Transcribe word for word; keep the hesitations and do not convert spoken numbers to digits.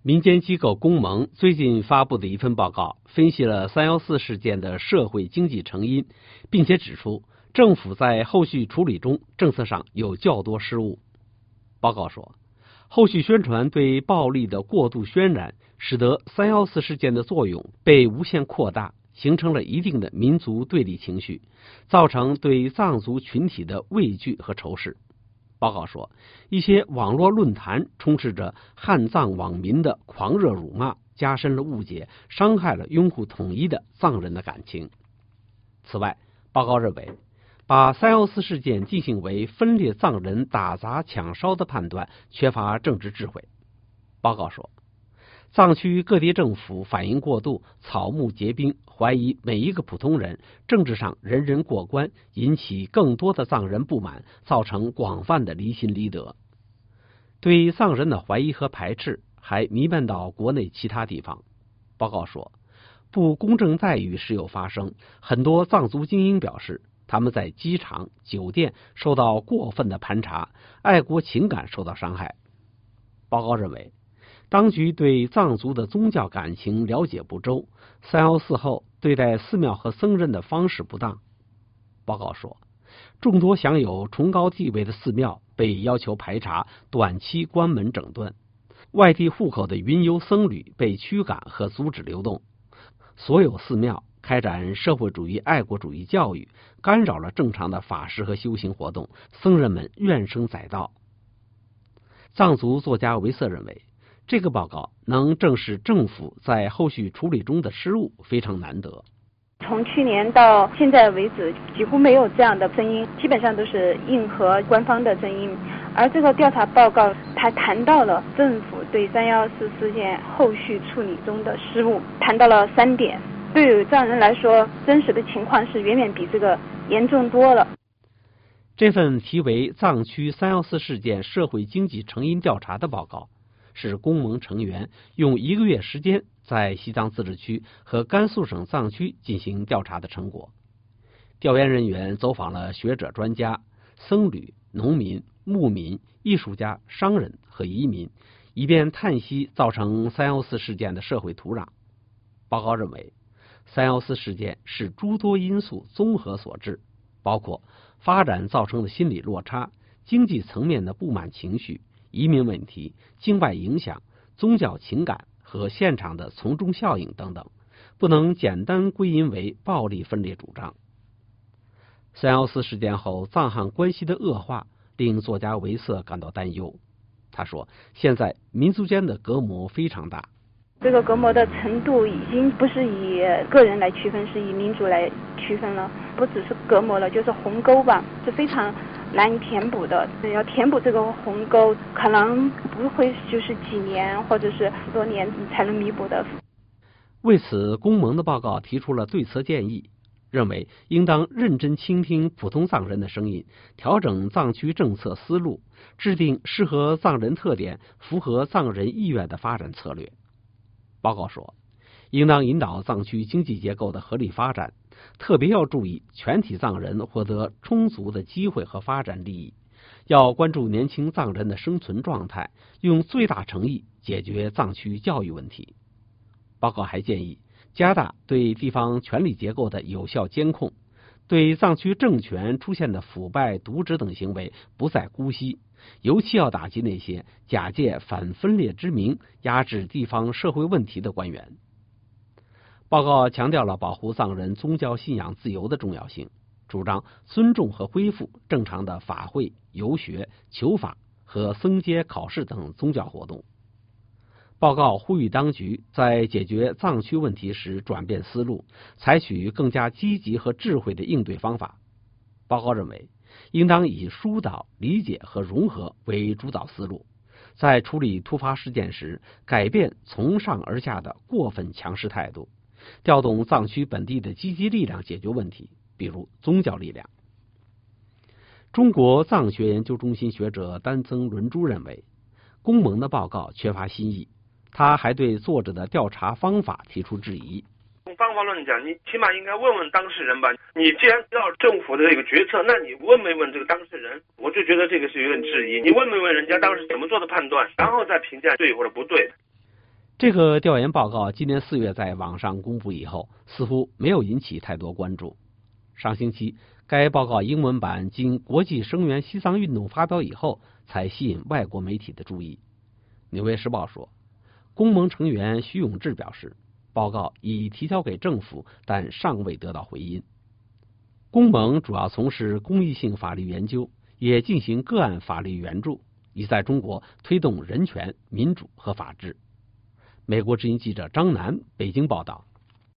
民间机构公盟最近发布的一份报告，分析了三一四事件的社会经济成因，并且指出政府在后续处理中政策上有较多失误。报告说，后续宣传对暴力的过度渲染，使得三一四事件的作用被无限扩大，形成了一定的民族对立情绪，造成对藏族群体的畏惧和仇视。报告说，一些网络论坛充斥着汉藏网民的狂热辱骂，加深了误解，伤害了拥护统一的藏人的感情。此外，报告认为，把三一四事件进行为分裂藏人、打砸抢烧的判断缺乏政治智慧。报告说，藏区各地政府反应过度，草木皆兵，怀疑每一个普通人，政治上人人过关，引起更多的藏人不满，造成广泛的离心离德。对藏人的怀疑和排斥还弥漫到国内其他地方。报告说，不公正待遇时有发生，很多藏族精英表示，他们在机场、酒店受到过分的盘查，爱国情感受到伤害。报告认为，当局对藏族的宗教感情了解不周，三一四后对待寺庙和僧人的方式不当。报告说，众多享有崇高地位的寺庙被要求排查，短期关门整顿，外地户口的云游僧侣被驱赶和阻止流动，所有寺庙开展社会主义爱国主义教育，干扰了正常的法事和修行活动，僧人们怨声载道。藏族作家维瑟认为，这个报告能证实政府在后续处理中的失误非常难得。 从去年到现在为止，几乎没有这样的声音，基本上都是应和官方的声音。而这个调查报告，它谈到了政府对三一四事件后续处理中的失误，谈到了三点。对于藏人来说，真实的情况是远远比这个严重多了。 这份题为《藏区三一四事件社会经济成因调查》的报告，是公盟成员用一个月时间在西藏自治区和甘肃省藏区进行调查的成果。调研人员走访了学者、专家、僧侣、农民、牧民、艺术家、商人和移民，以便探析造成三一四事件的社会土壤。报告认为，三一四事件是诸多因素综合所致，包括发展造成的心理落差、经济层面的不满情绪、移民问题、境外影响、宗教情感和现场的从众效应等等，不能简单归因为暴力分裂主张。三一四事件后藏汉关系的恶化令作家维瑟感到担忧。他说，现在民族间的隔膜非常大， 这个隔膜的程度已经不是以个人来区分，是以民族来区分了，不只是隔膜了，就是鸿沟吧，是非常难以填补的。要填补这个鸿沟，可能不会就是几年或者是多年才能弥补的。 为此，公盟的报告提出了对策建议，认为应当认真倾听普通藏人的声音，调整藏区政策思路，制定适合藏人特点、符合藏人意愿的发展策略。报告说，应当引导藏区经济结构的合理发展，特别要注意全体藏人获得充足的机会和发展利益，要关注年轻藏人的生存状态，用最大诚意解决藏区教育问题。报告还建议加大对地方权力结构的有效监控，对藏区政权出现的腐败、渎职等行为不再姑息，尤其要打击那些假借反分裂之名压制地方社会问题的官员。报告强调了保护藏人宗教信仰自由的重要性，主张尊重和恢复正常的法会、游学、求法和僧阶考试等宗教活动。报告呼吁当局在解决藏区问题时转变思路，采取更加积极和智慧的应对方法。报告认为，应当以疏导、理解和融合为主导思路，在处理突发事件时，改变从上而下的过分强势态度，调动藏区本地的积极力量解决问题，比如宗教力量。中国藏学研究中心学者丹增伦珠认为，公盟的报告缺乏新意，他还对作者的调查方法提出质疑。 从方法论讲，你起码应该问问当事人吧。你既然知道政府的这个决策，那你问没问这个当事人？我就觉得这个是有点质疑。你问没问人家当时怎么做的判断，然后再评价对或者不对。 这个调研报告今年四月在网上公布以后，似乎没有引起太多关注。上星期，该报告英文版经国际声援西藏运动发表以后，才吸引外国媒体的注意。纽约时报说，公盟成员徐永志表示，报告已提交给政府，但尚未得到回音。公盟主要从事公益性法律研究，也进行个案法律援助，以在中国推动人权、民主和法治。美国之音记者张楠北京报道。